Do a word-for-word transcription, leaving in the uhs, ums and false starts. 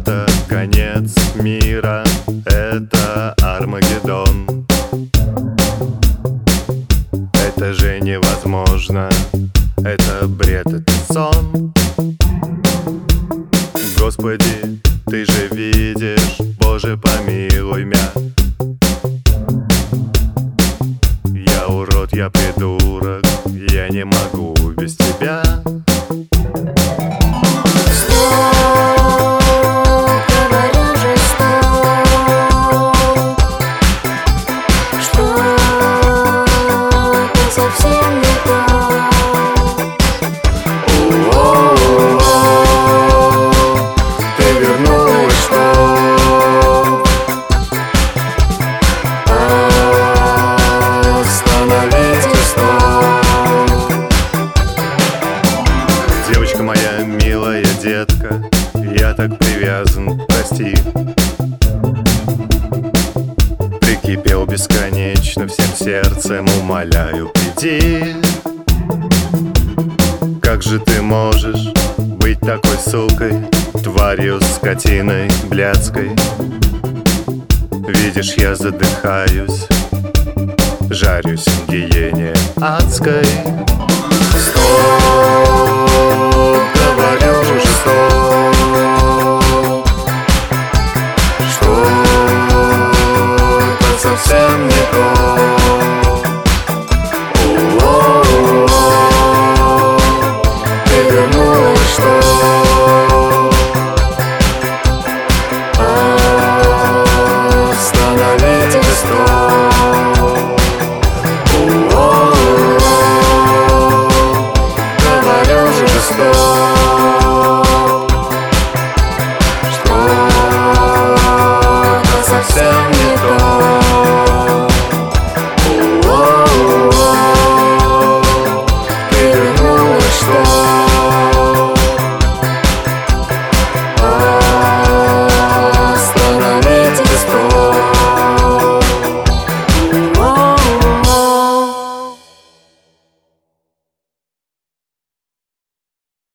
Это конец мира, это Армагеддон. Это же невозможно, это бред, это сон. Господи, ты же видишь, Боже, помилуй меня. Я урод, я придурок, я не могу без тебя. Девочка моя, милая детка, я так привязан, прости. Прикипел бесконечно, всем сердцем умоляю, приди. Как же ты можешь быть такой сукой, тварью, скотиной, блядской? Видишь, я задыхаюсь, жарюсь в гиене адской.